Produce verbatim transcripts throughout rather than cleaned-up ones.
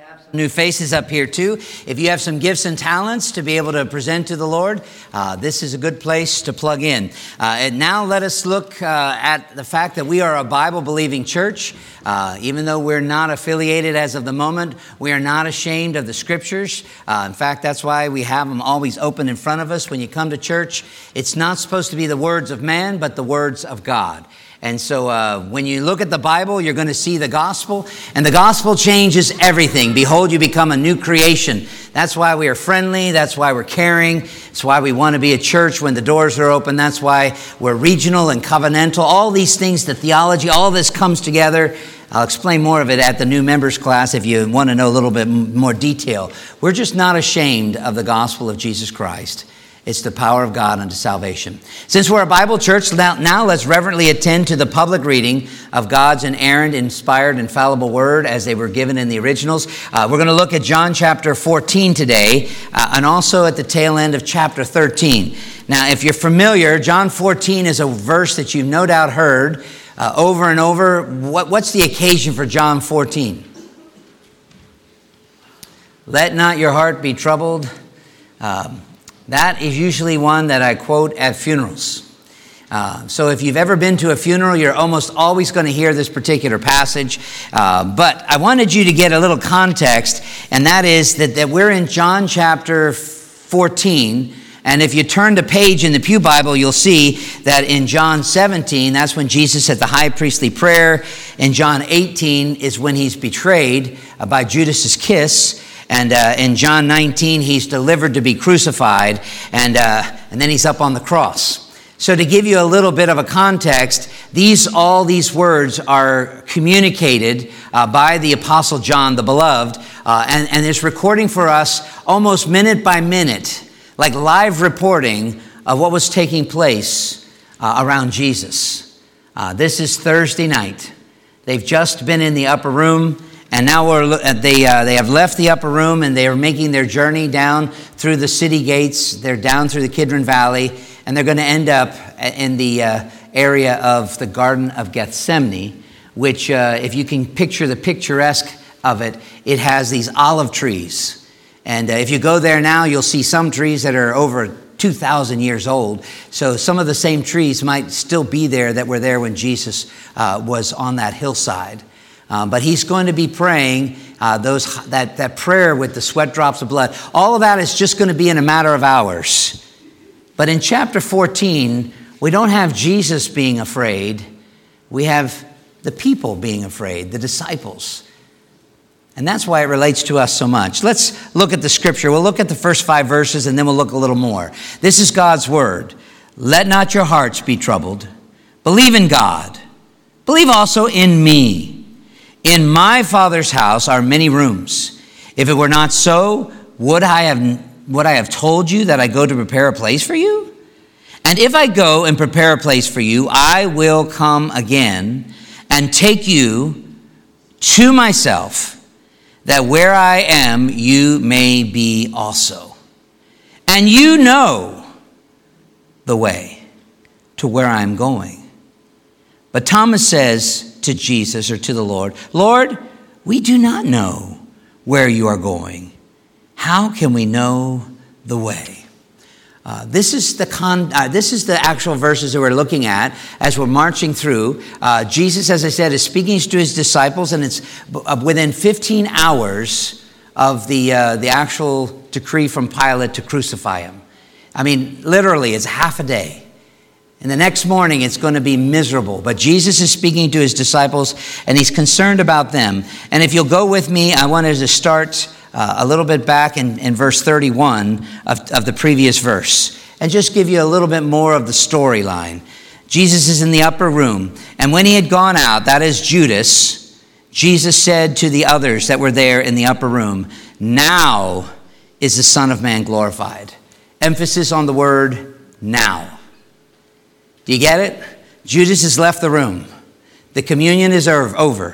New faces up here too. If you have some gifts and talents to be able to present to the Lord, uh, this is a good place to plug in. Uh, and now let us look uh, at the fact that we are a Bible-believing church. Uh, even though we're not affiliated as of the moment, we are not ashamed of the Scriptures. Uh, in fact, that's why we have them always open in front of us when you come to church. It's not supposed to be the words of man, but the words of God. And so uh, when you look at the Bible, you're going to see the gospel, and the gospel changes everything. Behold, you become a new creation. That's why we are friendly. That's why we're caring. It's why we want to be a church when the doors are open. That's why we're regional and covenantal. All these things, the theology, all this comes together. I'll explain more of it at the new members class if you want to know a little bit more detail. We're just not ashamed of the gospel of Jesus Christ. It's the power of God unto salvation. Since we're a Bible church, now, now let's reverently attend to the public reading of God's inerrant, inspired, infallible word as they were given in the originals. Uh, we're going to look at John chapter fourteen today, uh, and also at the tail end of chapter thirteen. Now, if you're familiar, John fourteen is a verse that you've no doubt heard uh, over and over. What, what's the occasion for John fourteen? Let not your heart be troubled. Um, That is usually one that I quote at funerals. Uh, so if you've ever been to a funeral, you're almost always going to hear this particular passage. Uh, but I wanted you to get a little context, and that is that, that we're in John chapter fourteen. And if you turn the page in the Pew Bible, you'll see that in John seventeen, that's when Jesus said the high priestly prayer. In John eighteen is when he's betrayed by Judas's kiss. And uh, in John nineteen, he's delivered to be crucified, and uh, and then he's up on the cross. So to give you a little bit of a context, these all these words are communicated uh, by the Apostle John, the beloved, uh, and, and it's recording for us almost minute by minute, like live reporting of what was taking place uh, around Jesus. Uh, this is Thursday night. They've just been in the upper room. And now we're, they uh, they have left the upper room, and they are making their journey down through the city gates. They're down through the Kidron Valley, and they're going to end up in the uh, area of the Garden of Gethsemane, which, uh, if you can picture the picturesque of it, it has these olive trees. And uh, if you go there now, you'll see some trees that are over two thousand years old. So some of the same trees might still be there that were there when Jesus uh, was on that hillside. Um, but he's going to be praying uh, those that, that prayer with the sweat drops of blood. All of that is just going to be in a matter of hours. But in chapter fourteen, we don't have Jesus being afraid. We have the people being afraid, the disciples. And that's why it relates to us so much. Let's look at the scripture. We'll look at the first five verses, and then we'll look a little more. This is God's word. Let not your hearts be troubled. Believe in God. Believe also in me. In my Father's house are many rooms. If it were not so, would I have would I have told you that I go to prepare a place for you? And if I go and prepare a place for you, I will come again and take you to myself, that where I am, you may be also. And you know the way to where I'm going. But Thomas says to Jesus, or to the Lord, Lord, we do not know where you are going. How can we know the way? Uh, this is the con. Uh, this is the actual verses that we're looking at as we're marching through. Uh, Jesus, as I said, is speaking to his disciples, and it's within fifteen hours of the uh, the actual decree from Pilate to crucify him. I mean, literally, it's half a day. And the next morning, it's going to be miserable. But Jesus is speaking to his disciples, and he's concerned about them. And if you'll go with me, I wanted to start uh, a little bit back in, in verse thirty-one of, of the previous verse, and just give you a little bit more of the storyline. Jesus is in the upper room, and when he had gone out, that is Judas, Jesus said to the others that were there in the upper room, now is the Son of Man glorified. Emphasis on the word now. Do you get it? Judas has left the room. The communion is over.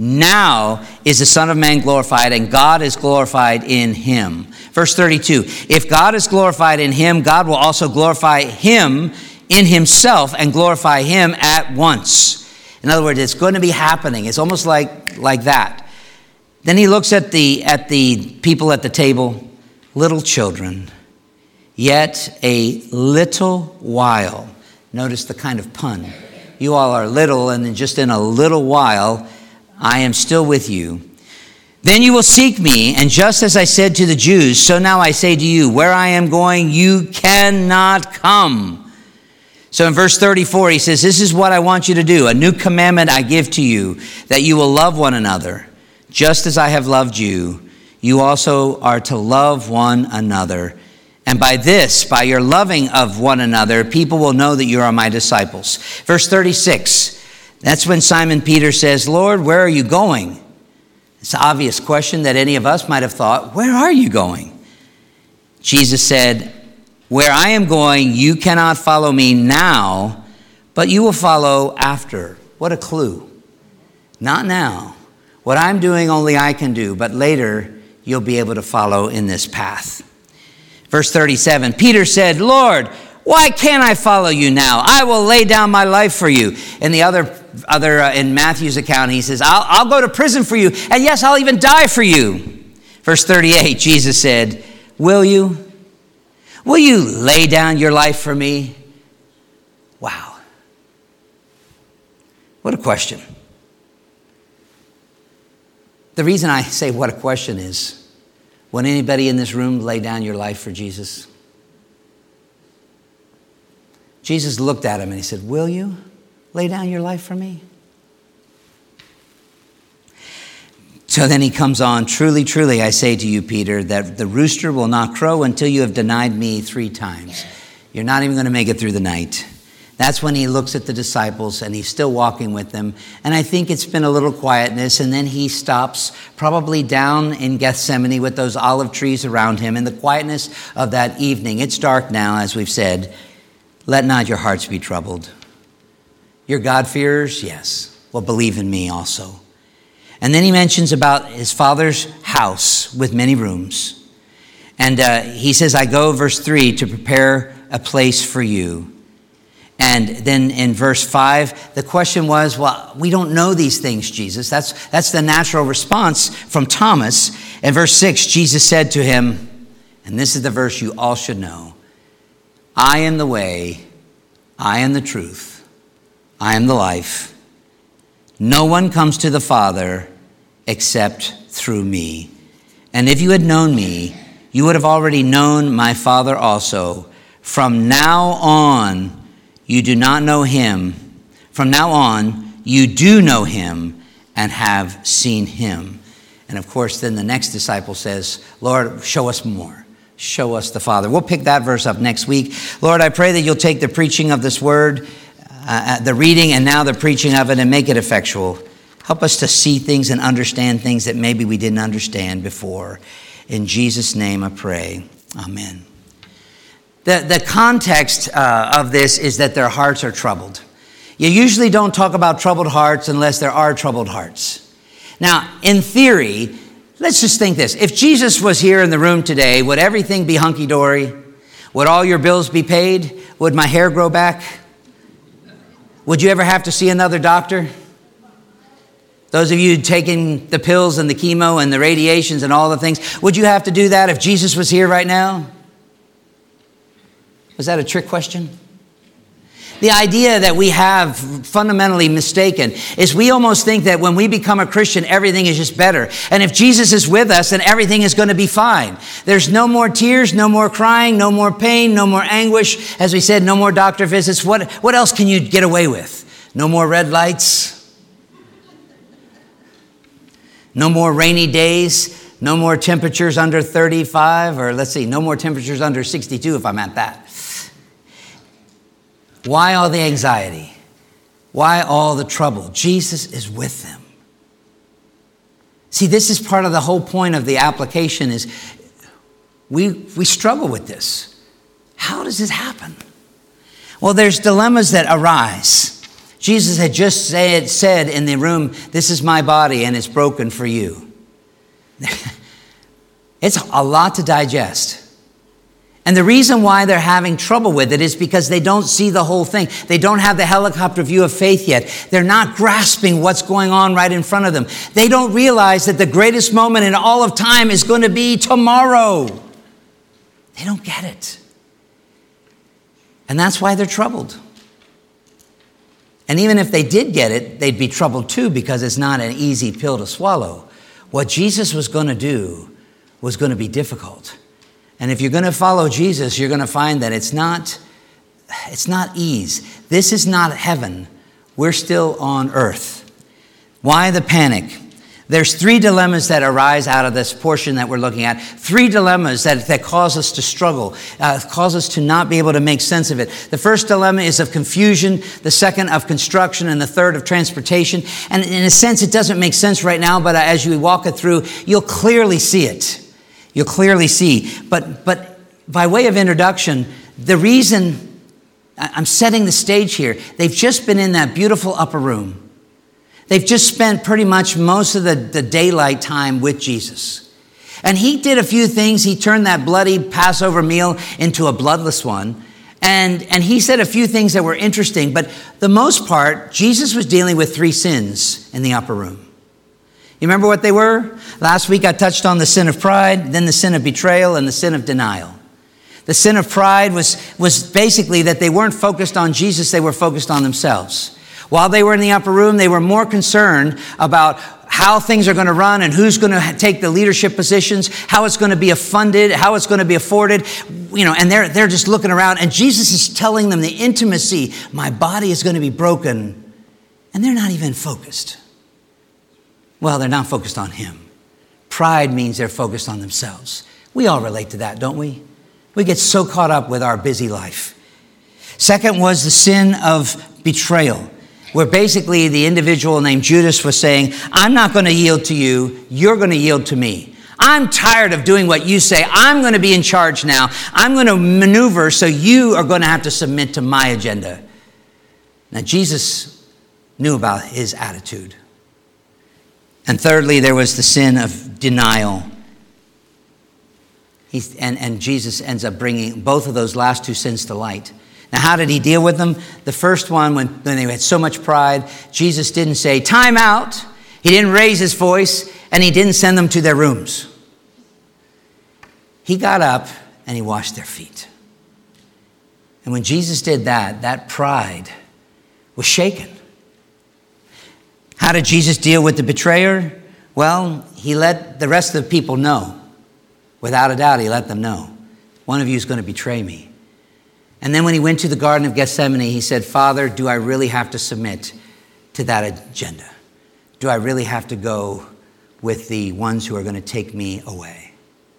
Now is the Son of Man glorified, and God is glorified in him. Verse thirty-two, if God is glorified in him, God will also glorify him in himself and glorify him at once. In other words, it's going to be happening. It's almost like, like that. Then he looks at the, at the people at the table, little children, yet a little while. Notice the kind of pun. You all are little, and then just in a little while, I am still with you. Then you will seek me, and just as I said to the Jews, so now I say to you, where I am going, you cannot come. So in verse thirty-four, he says, this is what I want you to do. A new commandment I give to you, that you will love one another. Just as I have loved you, you also are to love one another. And by this, by your loving of one another, people will know that you are my disciples. Verse thirty-six, that's when Simon Peter says, Lord, where are you going? It's an obvious question that any of us might have thought, where are you going? Jesus said, where I am going, you cannot follow me now, but you will follow after. What a clue. Not now. What I'm doing, only I can do, but later you'll be able to follow in this path. Verse thirty-seven, Peter said, Lord, why can't I follow you now? I will lay down my life for you. In the other, other uh, in Matthew's account, he says, I'll, I'll go to prison for you. And yes, I'll even die for you. Verse thirty-eight, Jesus said, will you? Will you lay down your life for me? Wow. What a question. The reason I say what a question is, would anybody in this room lay down your life for Jesus? Jesus looked at him and he said, will you lay down your life for me? So then he comes on, truly, truly, I say to you, Peter, that the rooster will not crow until you have denied me three times. You're not even going to make it through the night. That's when he looks at the disciples and he's still walking with them. And I think it's been a little quietness. And then he stops probably down in Gethsemane with those olive trees around him in the quietness of that evening. It's dark now, as we've said. Let not your hearts be troubled. You're God-fearers? Yes. Well, believe in me also. And then he mentions about his Father's house with many rooms. And uh, he says, I go, verse three, to prepare a place for you. And then in verse five, the question was, well, we don't know these things, Jesus. That's, that's the natural response from Thomas. In verse six, Jesus said to him, and this is the verse you all should know, I am the way, I am the truth, I am the life. No one comes to the Father except through me. And if you had known me, you would have already known my Father also. From now on, you do not know him. From now on, you do know him and have seen him. And of course, then the next disciple says, Lord, show us more. Show us the Father. We'll pick that verse up next week. Lord, I pray that you'll take the preaching of this word, uh, the reading and now the preaching of it, and make it effectual. Help us to see things and understand things that maybe we didn't understand before. In Jesus' name I pray. Amen. The, the context uh, of this is that their hearts are troubled. You usually don't talk about troubled hearts unless there are troubled hearts. Now, in theory, let's just think this. If Jesus was here in the room today, would everything be hunky-dory? Would all your bills be paid? Would my hair grow back? Would you ever have to see another doctor? Those of you taking the pills and the chemo and the radiations and all the things, would you have to do that if Jesus was here right now? Was that a trick question? The idea that we have fundamentally mistaken is we almost think that when we become a Christian, everything is just better. And if Jesus is with us, then everything is going to be fine. There's no more tears, no more crying, no more pain, no more anguish. As we said, no more doctor visits. What, what else can you get away with? No more red lights. No more rainy days. No more temperatures under thirty-five. Or let's see, no more temperatures under sixty-two if I'm at that. Why all the anxiety? Why all the trouble? Jesus is with them. See, this is part of the whole point of the application is we, we struggle with this. How does this happen? Well, there's dilemmas that arise. Jesus had just said, said in the room, this is my body and it's broken for you. It's a lot to digest. And the reason why they're having trouble with it is because they don't see the whole thing. They don't have the helicopter view of faith yet. They're not grasping what's going on right in front of them. They don't realize that the greatest moment in all of time is going to be tomorrow. They don't get it. And that's why they're troubled. And even if they did get it, they'd be troubled too, because it's not an easy pill to swallow. What Jesus was going to do was going to be difficult. And if you're going to follow Jesus, you're going to find that it's not, it's not ease. This is not heaven. We're still on earth. Why the panic? There's three dilemmas that arise out of this portion that we're looking at. Three dilemmas that, that cause us to struggle, uh, cause us to not be able to make sense of it. The first dilemma is of confusion, the second of construction, and the third of transportation. And in a sense, it doesn't make sense right now, but as you walk it through, you'll clearly see it. You'll clearly see. But, but by way of introduction, the reason I'm setting the stage here, they've just been in that beautiful upper room. They've just spent pretty much most of the, the daylight time with Jesus. And he did a few things. He turned that bloody Passover meal into a bloodless one. And, and he said a few things that were interesting. But the most part, Jesus was dealing with three sins in the upper room. You remember what they were? Last week I touched on the sin of pride, then the sin of betrayal, and the sin of denial. The sin of pride was, was basically that they weren't focused on Jesus, they were focused on themselves. While they were in the upper room, they were more concerned about how things are going to run and who's going to take the leadership positions, how it's going to be funded, how it's going to be afforded, you know, and they're, they're just looking around. And Jesus is telling them the intimacy, my body is going to be broken, and they're not even focused. Well, they're not focused on him. Pride means they're focused on themselves. We all relate to that, don't we? We get so caught up with our busy life. Second was the sin of betrayal, where basically the individual named Judas was saying, I'm not going to yield to you. You're going to yield to me. I'm tired of doing what you say. I'm going to be in charge now. I'm going to maneuver, so you are going to have to submit to my agenda. Now, Jesus knew about his attitude. And thirdly, there was the sin of denial. He's, and, and Jesus ends up bringing both of those last two sins to light. Now, how did he deal with them? The first one, when, when they had so much pride, Jesus didn't say, time out. He didn't raise his voice, and he didn't send them to their rooms. He got up, and he washed their feet. And when Jesus did that, that pride was shaken. How did Jesus deal with the betrayer? Well, he let the rest of the people know. Without a doubt, he let them know. One of you is going to betray me. And then when he went to the Garden of Gethsemane, he said, Father, do I really have to submit to that agenda? Do I really have to go with the ones who are going to take me away?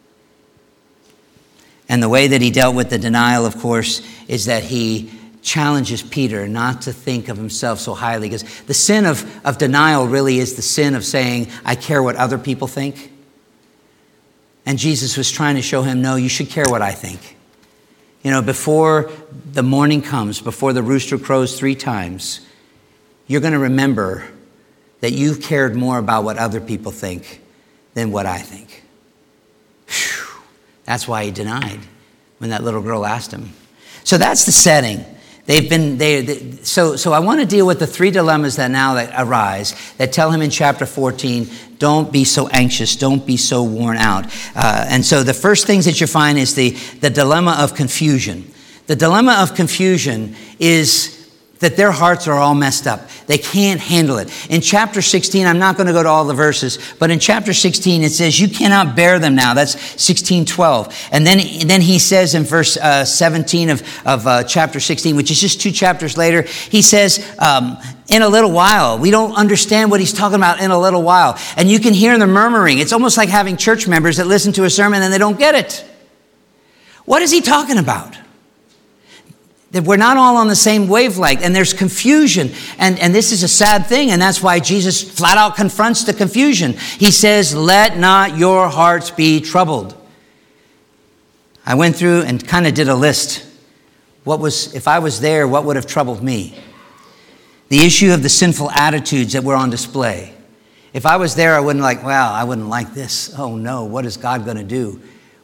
And the way that he dealt with the denial, of course, is that he challenges Peter not to think of himself so highly, because the sin of, of denial really is the sin of saying, I care what other people think. And Jesus was trying to show him, no, you should care what I think. You know, before the morning comes, before the rooster crows three times, you're going to remember that you've cared more about what other people think than what I think. Whew. That's why he denied when that little girl asked him. So that's the setting. They've been they, they so so I want to deal with the three dilemmas that now that arise that tell him in chapter fourteen, don't be so anxious, don't be so worn out. Uh, and so the first things that you find is the the dilemma of confusion. The dilemma of confusion is that their hearts are all messed up. They can't handle it. In chapter sixteen, I'm not going to go to all the verses, but in chapter sixteen, it says, you cannot bear them now. That's sixteen twelve. And then, then he says in verse uh, seventeen of, of uh, chapter sixteen, which is just two chapters later, he says, um, in a little while. We don't understand what he's talking about in a little while. And you can hear the murmuring. It's almost like having church members that listen to a sermon and they don't get it. What is he talking about? That we're not all on the same wavelength, and there's confusion. And, and this is a sad thing, and that's why Jesus flat out confronts the confusion. He says, let not your hearts be troubled. I went through and kind of did a list. What was, if I was there, what would have troubled me? The issue of the sinful attitudes that were on display. If I was there, I wouldn't like, wow, I wouldn't like this. Oh no, what is God going to do?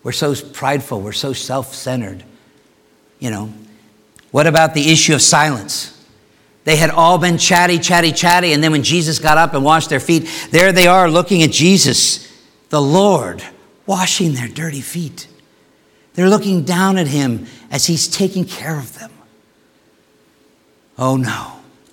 We're so prideful. We're so self-centered. You know, what about the issue of silence? They had all been chatty, chatty, chatty. And then when Jesus got up and washed their feet, there they are looking at Jesus, the Lord, washing their dirty feet. They're looking down at him as he's taking care of them. Oh no.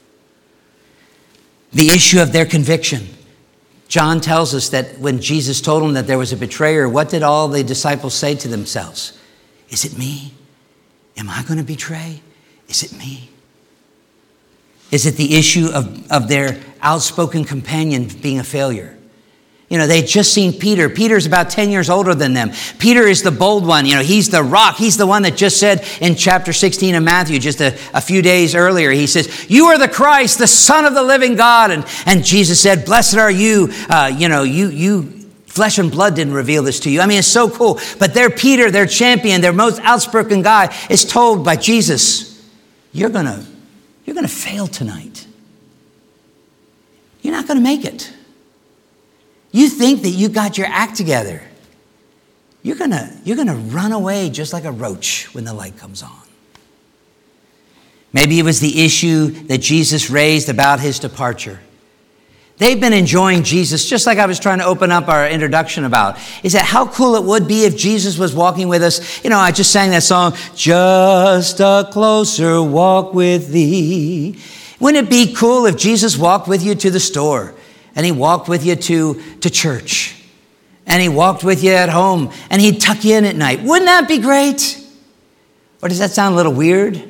The issue of their conviction. John tells us that when Jesus told them that there was a betrayer, what did all the disciples say to themselves? Is it me? Am I going to betray? Is it me? Is it the issue of, of their outspoken companion being a failure? You know, they'd just seen Peter. Peter's about ten years older than them. Peter is the bold one. You know, he's the rock. He's the one that just said in chapter sixteen of Matthew, just a, a few days earlier, he says, you are the Christ, the Son of the living God. And, and Jesus said, blessed are you. Uh, you know, you, you, flesh and blood didn't reveal this to you. I mean, it's so cool. But their Peter, their champion, their most outspoken guy is told by Jesus, you're going to, you're going to fail tonight. You're not going to make it. You think that you got your act together. You're going to you're going to run away just like a roach when the light comes on. Maybe it was the issue that Jesus raised about his departure. They've been enjoying Jesus, just like I was trying to open up our introduction about. Is that how cool it would be if Jesus was walking with us? You know, I just sang that song, just a closer walk with thee. Wouldn't it be cool if Jesus walked with you to the store? And he walked with you to, to church. And he walked with you at home. And he'd tuck you in at night. Wouldn't that be great? Or does that sound a little weird?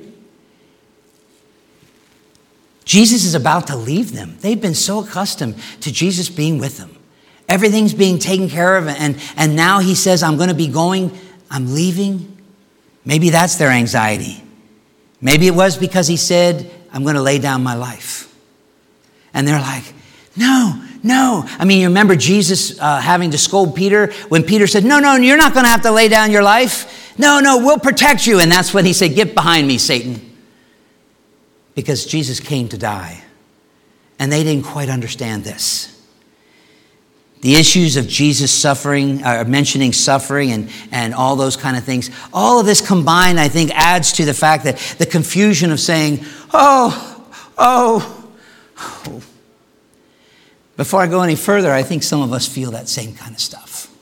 Jesus is about to leave them. They've been so accustomed to Jesus being with them. Everything's being taken care of. And, and now he says, I'm going to be going. I'm leaving. Maybe that's their anxiety. Maybe it was because he said, I'm going to lay down my life. And they're like, no, no. I mean, you remember Jesus uh, having to scold Peter when Peter said, no, no, you're not going to have to lay down your life. No, no, we'll protect you. And that's when he said, get behind me, Satan. Because Jesus came to die. And they didn't quite understand this. The issues of Jesus suffering, uh, mentioning suffering and, and all those kind of things, all of this combined, I think, adds to the fact that the confusion of saying, oh, oh, oh. Before I go any further, I think some of us feel that same kind of stuff.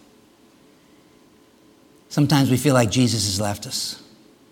Sometimes we feel like Jesus has left us.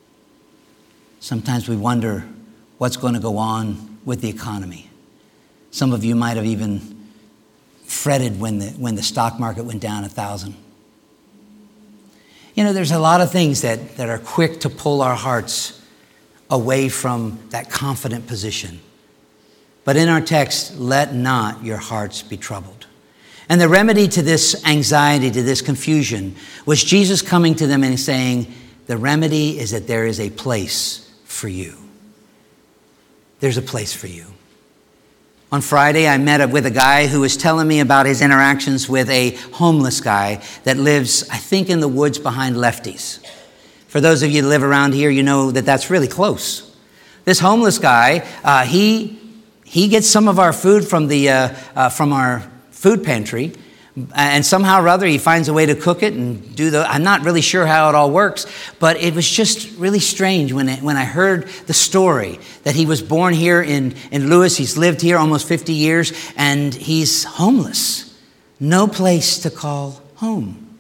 Sometimes we wonder what's going to go on with the economy. Some of you might have even fretted when the, when the stock market went down a thousand. You know, there's a lot of things that, that are quick to pull our hearts away from that confident position. But in our text, let not your hearts be troubled. And the remedy to this anxiety, to this confusion, was Jesus coming to them and saying, the remedy is that there is a place for you. There's a place for you. On Friday, I met with a guy who was telling me about his interactions with a homeless guy that lives, I think, in the woods behind Lefty's. For those of you that live around here, you know that that's really close. This homeless guy, uh, he... He gets some of our food from the uh, uh, from our food pantry, and somehow or other he finds a way to cook it and do the. I'm not really sure how it all works, but it was just really strange when it, when I heard the story that he was born here in in Lewis. He's lived here almost fifty years, and he's homeless, no place to call home.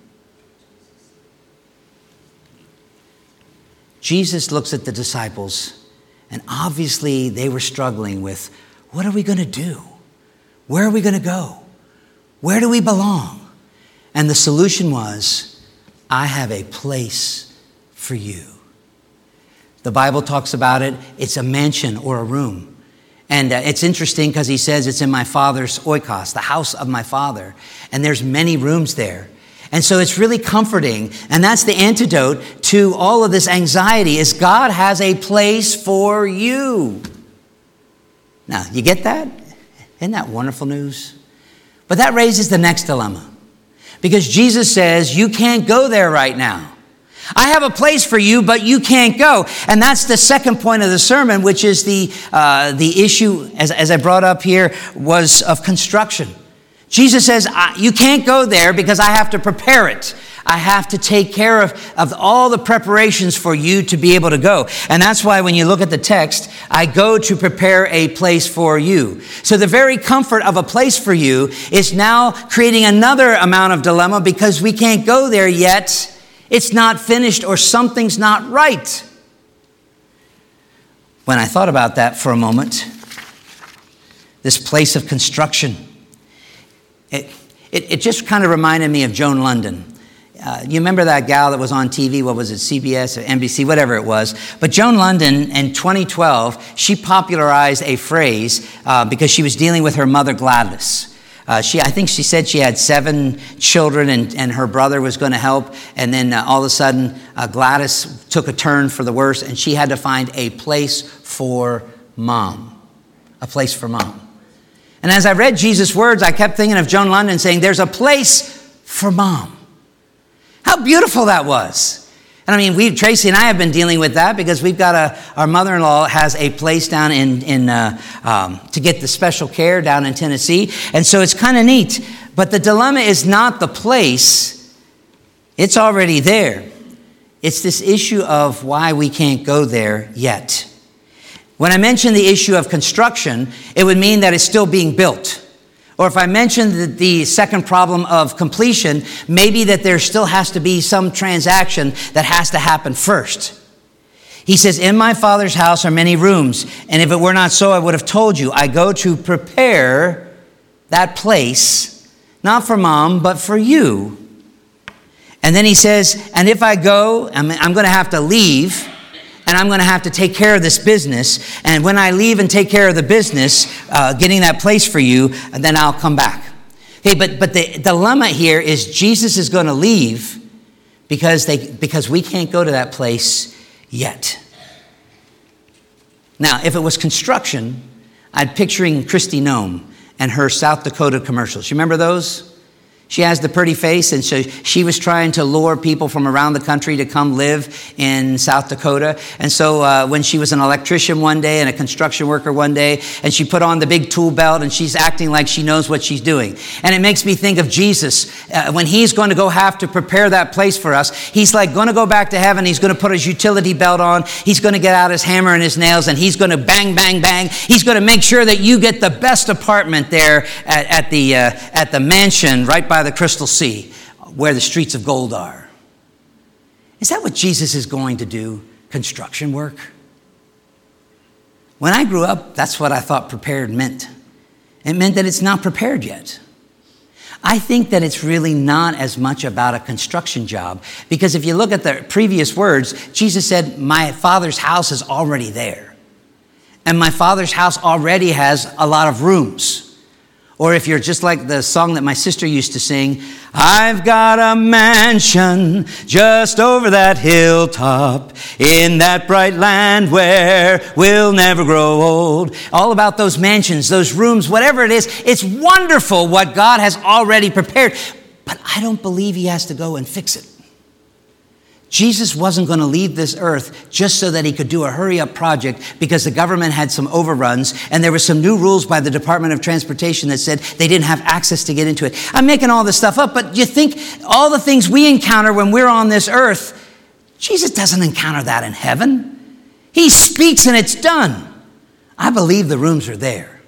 Jesus looks at the disciples, and obviously they were struggling with, what are we going to do? Where are we going to go? Where do we belong? And the solution was, I have a place for you. The Bible talks about it. It's a mansion or a room. And uh, it's interesting because he says it's in my Father's oikos, the house of my Father. And there's many rooms there. And so it's really comforting. And that's the antidote to all of this anxiety, is God has a place for you. Now, you get that? Isn't that wonderful news? But that raises the next dilemma. Because Jesus says, you can't go there right now. I have a place for you, but you can't go. And that's the second point of the sermon, which is the, uh, the issue, as, as I brought up here, was of construction. Jesus says, you can't go there because I have to prepare it. I have to take care of, of all the preparations for you to be able to go. And that's why when you look at the text, I go to prepare a place for you. So the very comfort of a place for you is now creating another amount of dilemma because we can't go there yet. It's not finished or something's not right. When I thought about that for a moment, this place of construction, it, it, it just kind of reminded me of Joan London. Uh, you remember that gal that was on T V, what was it, C B S or N B C, whatever it was. But Joan London in twenty twelve, she popularized a phrase uh, because she was dealing with her mother Gladys. Uh, she, I think she said she had seven children and, and her brother was going to help. And then uh, all of a sudden, uh, Gladys took a turn for the worse and she had to find a place for mom. A place for mom. And as I read Jesus' words, I kept thinking of Joan London saying, there's a place for mom. How beautiful that was. And I mean, we, Tracy and I have been dealing with that because we've got a, our mother-in-law has a place down in, in uh, um, to get the special care down in Tennessee. And so it's kind of neat. But the dilemma is not the place. It's already there. It's this issue of why we can't go there yet. When I mention the issue of construction, it would mean that it's still being built. Or if I mentioned the, the second problem of completion, maybe that there still has to be some transaction that has to happen first. He says, in my Father's house are many rooms, and if it were not so, I would have told you. I go to prepare that place, not for mom, but for you. And then he says, and if I go, I'm, I'm going to have to leave. And I'm going to have to take care of this business. And when I leave and take care of the business, uh, getting that place for you, then I'll come back. Okay, but, but the dilemma here is Jesus is going to leave because, they, because we can't go to that place yet. Now, if it was construction, I'm picturing Kristi Noem and her South Dakota commercials. You remember those? She has the pretty face, and so she was trying to lure people from around the country to come live in South Dakota. And so uh, when she was an electrician one day and a construction worker one day, and she put on the big tool belt, and she's acting like she knows what she's doing. And it makes me think of Jesus. Uh, when he's going to go have to prepare that place for us, he's like going to go back to heaven. He's going to put his utility belt on. He's going to get out his hammer and his nails, and he's going to bang, bang, bang. He's going to make sure that you get the best apartment there at, at, the, uh, at the mansion right by the Crystal Sea, where the streets of gold are. Is that what Jesus is going to do? Construction work? When I grew up, that's what I thought prepared meant. It meant that it's not prepared yet. I think that it's really not as much about a construction job, because if you look at the previous words, Jesus said, my Father's house is already there. And my Father's house already has a lot of rooms. Or if you're just like the song that my sister used to sing, I've got a mansion just over that hilltop in that bright land where we'll never grow old. All about those mansions, those rooms, whatever it is. It's wonderful what God has already prepared. But I don't believe he has to go and fix it. Jesus wasn't going to leave this earth just so that he could do a hurry-up project because the government had some overruns and there were some new rules by the Department of Transportation that said they didn't have access to get into it. I'm making all this stuff up, but you think all the things we encounter when we're on this earth, Jesus doesn't encounter that in heaven. He speaks and it's done. I believe the rooms are there.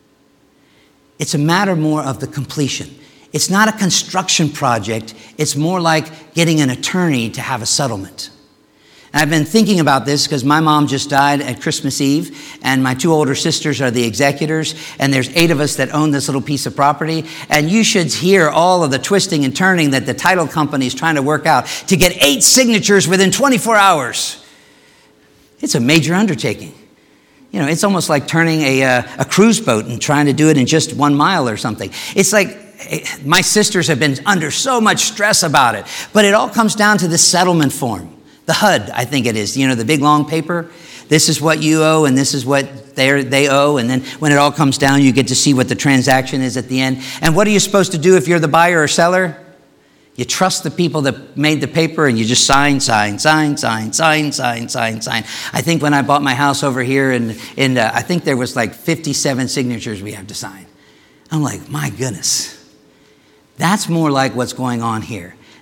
It's a matter more of the completion. It's not a construction project. It's more like getting an attorney to have a settlement. And I've been thinking about this because my mom just died at Christmas Eve, and my two older sisters are the executors, and there's eight of us that own this little piece of property. And you should hear all of the twisting and turning that the title company is trying to work out to get eight signatures within twenty-four hours. It's a major undertaking. You know, it's almost like turning a, uh, a cruise boat and trying to do it in just one mile or something. It's like, my sisters have been under so much stress about it, but it all comes down to the settlement form. The H U D, I think it is, you know, the big long paper. This is what you owe and this is what they owe. And then when it all comes down, you get to see what the transaction is at the end. And what are you supposed to do if you're the buyer or seller? You trust the people that made the paper and you just sign, sign, sign, sign, sign, sign, sign, sign. I think when I bought my house over here, and in, in, uh, I think there was like fifty-seven signatures we have to sign. I'm like, my goodness. That's more like what's going on here.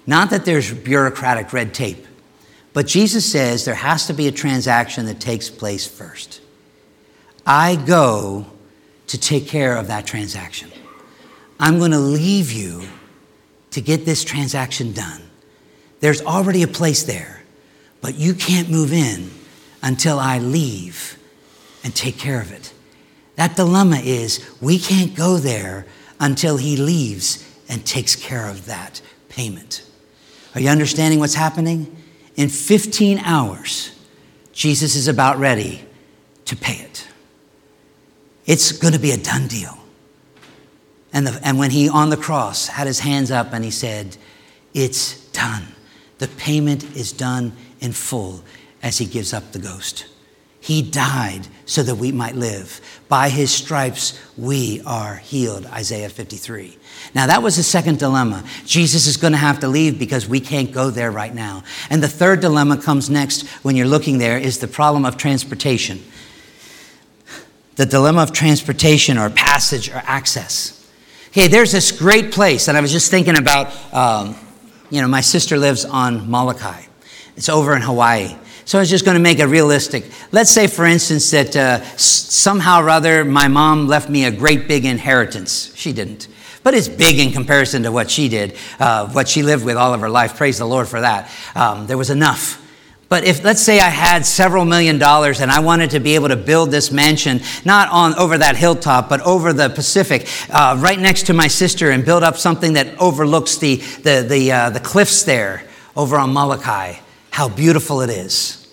Not that there's bureaucratic red tape, but Jesus says there has to be a transaction that takes place first. I go to take care of that transaction. I'm going to leave you to get this transaction done. There's already a place there, but you can't move in until I leave and take care of it. That dilemma is we can't go there until he leaves and takes care of that payment. Are you understanding what's happening? In fifteen hours, Jesus is about ready to pay it. It's going to be a done deal. And, the, and when he on the cross had his hands up and he said, it's done. The payment is done in full as he gives up the ghost. He died so that we might live. By his stripes, we are healed, Isaiah fifty-three. Now, that was the second dilemma. Jesus is going to have to leave because we can't go there right now. And the third dilemma comes next when you're looking there is the problem of transportation. The dilemma of transportation or passage or access. Okay, there's this great place, and I was just thinking about, um, you know, my sister lives on Molokai. It's over in Hawaii. So I was just going to make it realistic. Let's say, for instance, that uh, somehow or other my mom left me a great big inheritance. She didn't. But it's big in comparison to what she did, uh, what she lived with all of her life. Praise the Lord for that. Um, there was enough. But if, let's say I had several million dollars and I wanted to be able to build this mansion, not on over that hilltop, but over the Pacific, uh, right next to my sister, and build up something that overlooks the, the, the, uh, the cliffs there over on Molokai. How beautiful it is.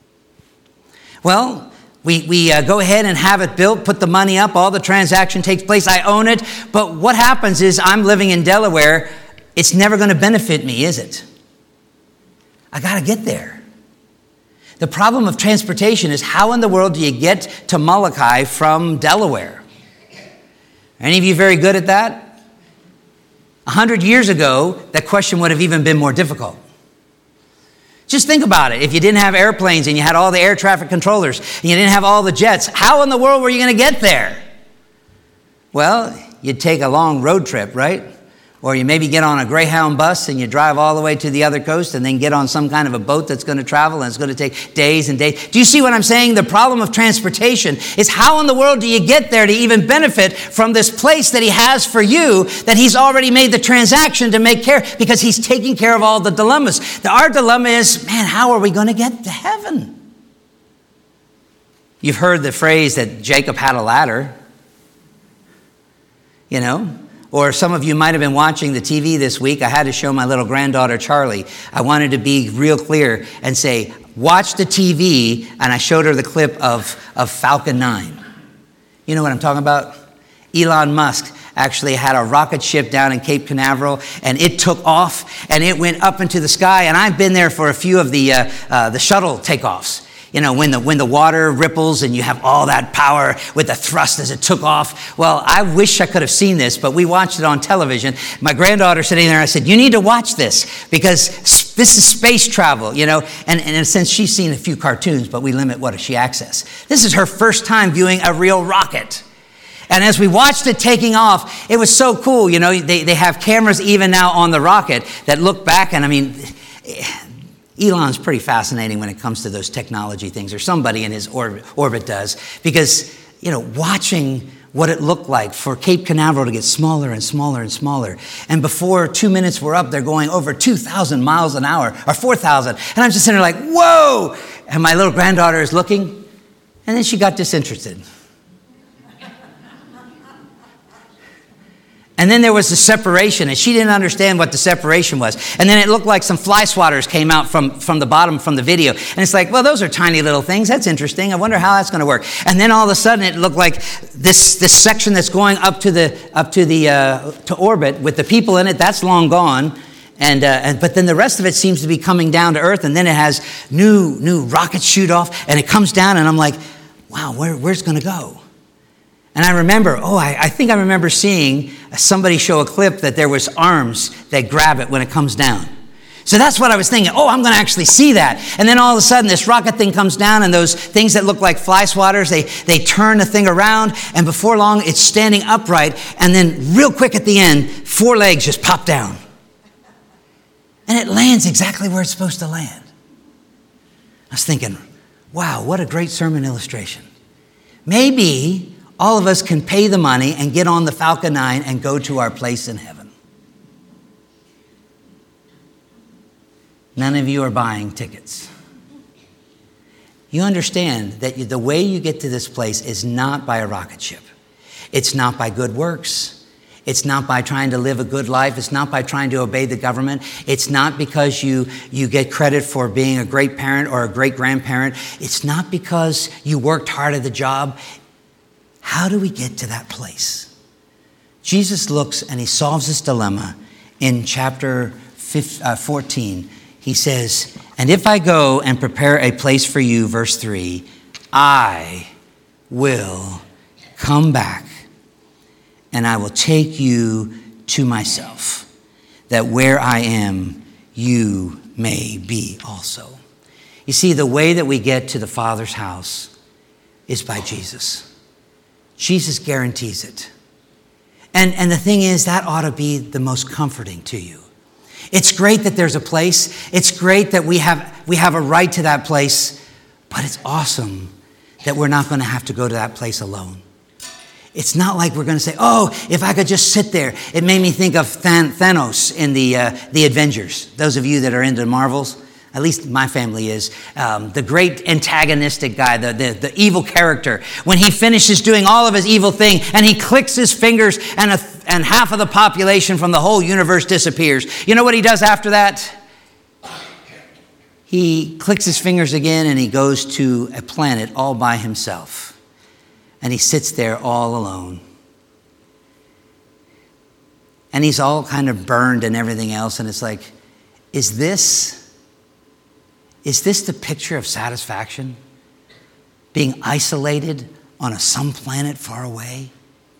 Well, we, we uh, go ahead and have it built, put the money up, all the transaction takes place, I own it. But what happens is I'm living in Delaware. It's never going to benefit me, is it? I got to get there. The problem of transportation is how in the world do you get to Molokai from Delaware? Any of you very good at that? A hundred years ago, that question would have even been more difficult. Just think about it. If you didn't have airplanes and you had all the air traffic controllers and you didn't have all the jets, how in the world were you going to get there? Well, you'd take a long road trip, right? Or you maybe get on a Greyhound bus and you drive all the way to the other coast and then get on some kind of a boat that's going to travel and it's going to take days and days. Do you see what I'm saying? The problem of transportation is how in the world do you get there to even benefit from this place that he has for you, that he's already made the transaction to make care, because he's taking care of all the dilemmas. Our dilemma is, man, how are we going to get to heaven? You've heard the phrase that Jacob had a ladder, you know. Or some of you might have been watching the T V this week. I had to show my little granddaughter, Charlie. I wanted to be real clear and say, watch the T V. And I showed her the clip of, of Falcon nine. You know what I'm talking about? Elon Musk actually had a rocket ship down in Cape Canaveral, and it took off, and it went up into the sky. And I've been there for a few of the, uh, uh, the shuttle takeoffs. You know, when the when the water ripples and you have all that power with the thrust as it took off. Well, I wish I could have seen this, but we watched it on television. My granddaughter sitting there, I said, you need to watch this because this is space travel, you know. And, and in a sense, she's seen a few cartoons, but we limit what she access. This is her first time viewing a real rocket. And as we watched it taking off, it was so cool. You know, they, they have cameras even now on the rocket that look back, and I mean... Elon's pretty fascinating when it comes to those technology things, or somebody in his orbit, orbit does, because, you know, watching what it looked like for Cape Canaveral to get smaller and smaller and smaller. And before two minutes were up, they're going over two thousand miles an hour, or four thousand. And I'm just sitting there like, whoa! And my little granddaughter is looking, and then she got disinterested. And then there was the separation, and she didn't understand what the separation was. And then it looked like some fly swatters came out from, from the bottom from the video. And it's like, well, those are tiny little things. That's interesting. I wonder how that's going to work. And then all of a sudden it looked like this, this section that's going up to the, up to the, uh, to orbit with the people in it, that's long gone. And, uh, and, but then the rest of it seems to be coming down to Earth, and then it has new, new rockets shoot off, and it comes down, and I'm like, wow, where, where's it going to go? And I remember, oh, I, I think I remember seeing somebody show a clip that there was arms that grab it when it comes down. So that's what I was thinking. Oh, I'm going to actually see that. And then all of a sudden, this rocket thing comes down, and those things that look like fly swatters, they, they turn the thing around, and before long, it's standing upright, and then real quick at the end, four legs just pop down. And it lands exactly where it's supposed to land. I was thinking, wow, what a great sermon illustration. Maybe all of us can pay the money and get on the Falcon nine and go to our place in heaven. None of you are buying tickets. You understand that the way you get to this place is not by a rocket ship. It's not by good works. It's not by trying to live a good life. It's not by trying to obey the government. It's not because you, you get credit for being a great parent or a great grandparent. It's not because you worked hard at the job. How do we get to that place? Jesus looks and he solves this dilemma in chapter fourteen. He says, and if I go and prepare a place for you, verse three, I will come back and I will take you to myself, that where I am, you may be also. You see, the way that we get to the Father's house is by Jesus. Jesus guarantees it. And, and the thing is, that ought to be the most comforting to you. It's great that there's a place. It's great that we have, we have a right to that place. But it's awesome that we're not going to have to go to that place alone. It's not like we're going to say, oh, if I could just sit there. It made me think of Than- Thanos in the, uh, the Avengers. Those of you that are into Marvels, at least my family is, um, the great antagonistic guy, the, the, the evil character. When he finishes doing all of his evil thing and he clicks his fingers and, a, and half of the population from the whole universe disappears. You know what he does after that? He clicks his fingers again and he goes to a planet all by himself. And he sits there all alone. And he's all kind of burned and everything else. And it's like, is this, is this the picture of satisfaction? Being isolated on a some planet far away?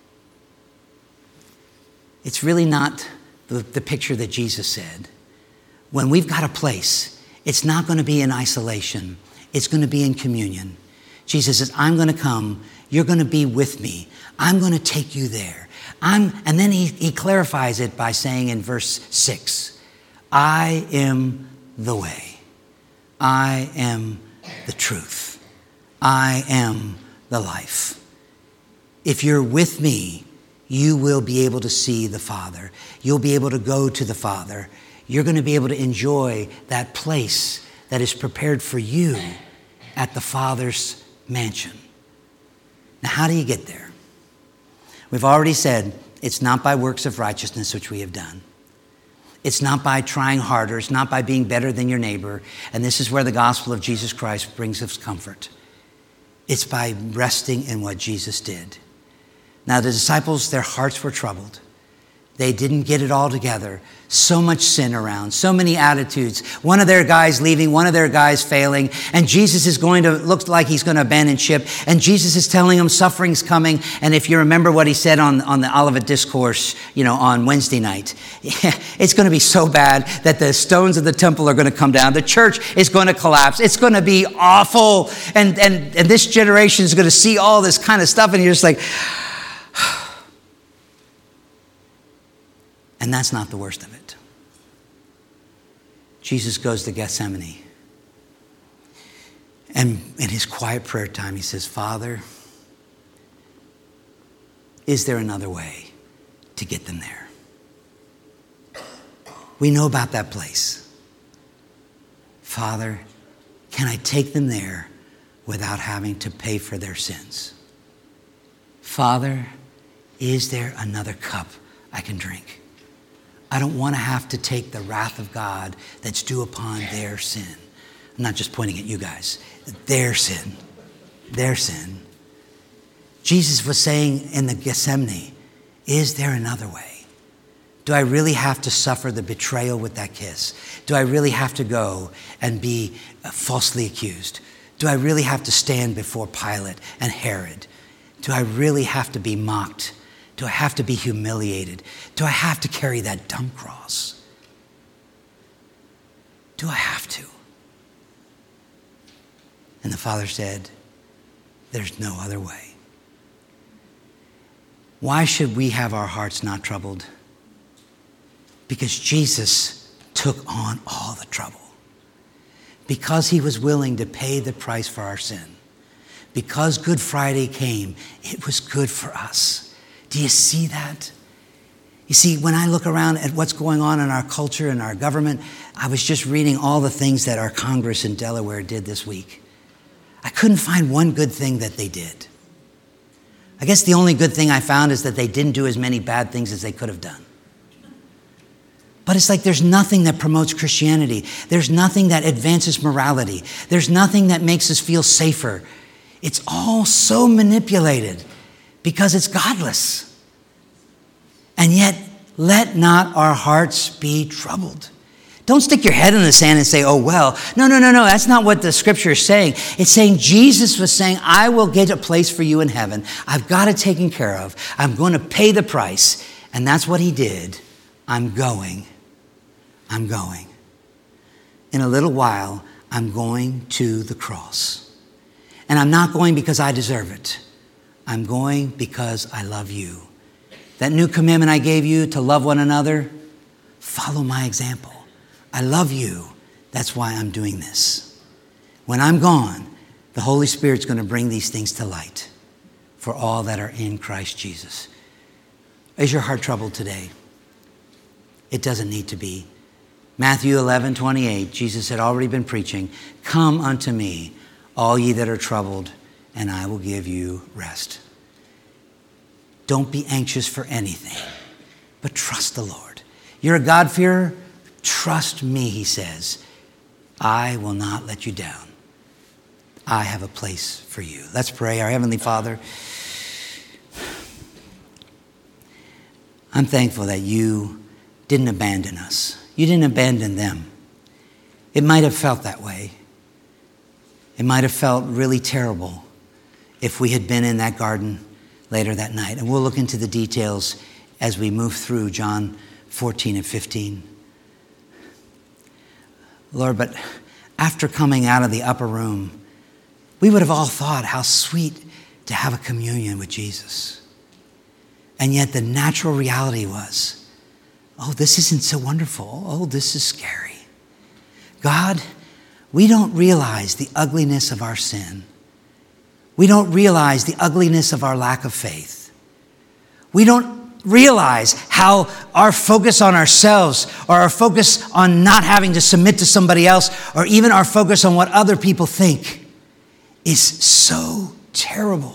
It's really not the, the picture that Jesus said. When we've got a place, it's not going to be in isolation. It's going to be in communion. Jesus says, I'm going to come. You're going to be with me. I'm going to take you there. I'm, and then he, he clarifies it by saying in verse six, I am the way. I am the truth. I am the life. If you're with me, you will be able to see the Father. You'll be able to go to the Father. You're going to be able to enjoy that place that is prepared for you at the Father's mansion. Now, how do you get there? We've already said it's not by works of righteousness, which we have done. It's not by trying harder. It's not by being better than your neighbor. And this is where the gospel of Jesus Christ brings us comfort. It's by resting in what Jesus did. Now, the disciples, their hearts were troubled. They didn't get it all together. So much sin around, so many attitudes. One of their guys leaving, one of their guys failing. And Jesus is going to, looks like he's going to abandon ship. And Jesus is telling them suffering's coming. And if you remember what he said on, on the Olivet Discourse, you know, on Wednesday night, it's going to be so bad that the stones of the temple are going to come down. The church is going to collapse. It's going to be awful. And, and, and this generation is going to see all this kind of stuff. And you're just like, and that's not the worst of it. Jesus goes to Gethsemane. And in his quiet prayer time, he says, Father, is there another way to get them there? We know about that place. Father, can I take them there without having to pay for their sins? Father, is there another cup I can drink? I don't want to have to take the wrath of God that's due upon their sin. I'm not just pointing at you guys. Their sin. Their sin. Jesus was saying in the Gethsemane, is there another way? Do I really have to suffer the betrayal with that kiss? Do I really have to go and be falsely accused? Do I really have to stand before Pilate and Herod? Do I really have to be mocked? Do I have to be humiliated? Do I have to carry that dumb cross? Do I have to? And the Father said, there's no other way. Why should we have our hearts not troubled? Because Jesus took took on all the trouble. Because he was willing to pay the price for our sin. Because Good Friday came, it was good for us. Do you see that? You see, when I look around at what's going on in our culture and our government, I was just reading all the things that our Congress in Delaware did this week. I couldn't find one good thing that they did. I guess the only good thing I found is that they didn't do as many bad things as they could have done. But it's like there's nothing that promotes Christianity. There's nothing that advances morality. There's nothing that makes us feel safer. It's all so manipulated because it's godless. And yet, let not our hearts be troubled. Don't stick your head in the sand and say, oh, well. No, no, no, no. That's not what the scripture is saying. It's saying Jesus was saying, I will get a place for you in heaven. I've got it taken care of. I'm going to pay the price. And that's what he did. I'm going. I'm going. In a little while, I'm going to the cross. And I'm not going because I deserve it. I'm going because I love you. That new commandment I gave you to love one another, follow my example. I love you. That's why I'm doing this. When I'm gone, the Holy Spirit's going to bring these things to light for all that are in Christ Jesus. Is your heart troubled today? It doesn't need to be. Matthew eleven twenty-eight, Jesus had already been preaching, come unto me, all ye that are troubled, and I will give you rest. Don't be anxious for anything, but trust the Lord. You're a God-fearer? Trust me, he says. I will not let you down. I have a place for you. Let's pray. Our Heavenly Father, I'm thankful that you didn't abandon us. You didn't abandon them. It might have felt that way. It might have felt really terrible if we had been in that garden later that night. And we'll look into the details as we move through John fourteen and fifteen. Lord, but after coming out of the upper room, we would have all thought how sweet to have a communion with Jesus. And yet the natural reality was, oh, this isn't so wonderful. Oh, this is scary. God, we don't realize the ugliness of our sin. We don't realize the ugliness of our lack of faith. We don't realize how our focus on ourselves or our focus on not having to submit to somebody else or even our focus on what other people think is so terrible.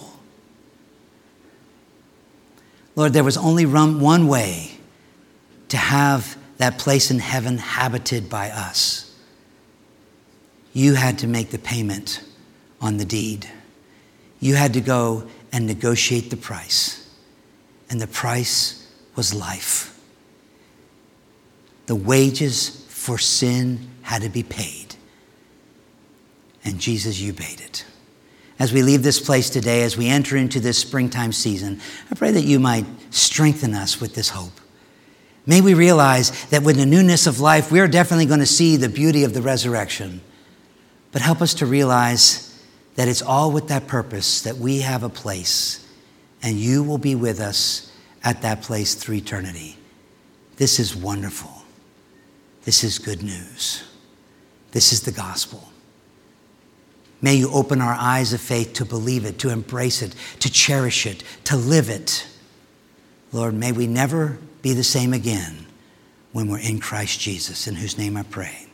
Lord, there was only one way to have that place in heaven habited by us. You had to make the payment on the deed. You had to go and negotiate the price. And the price was life. The wages for sin had to be paid. And Jesus, you paid it. As we leave this place today, as we enter into this springtime season, I pray that you might strengthen us with this hope. May we realize that with the newness of life, we're definitely going to see the beauty of the resurrection. But help us to realize that it's all with that purpose, that we have a place and you will be with us at that place through eternity. This is wonderful. This is good news. This is the gospel. May you open our eyes of faith to believe it, to embrace it, to cherish it, to live it. Lord, may we never be the same again when we're in Christ Jesus, in whose name I pray.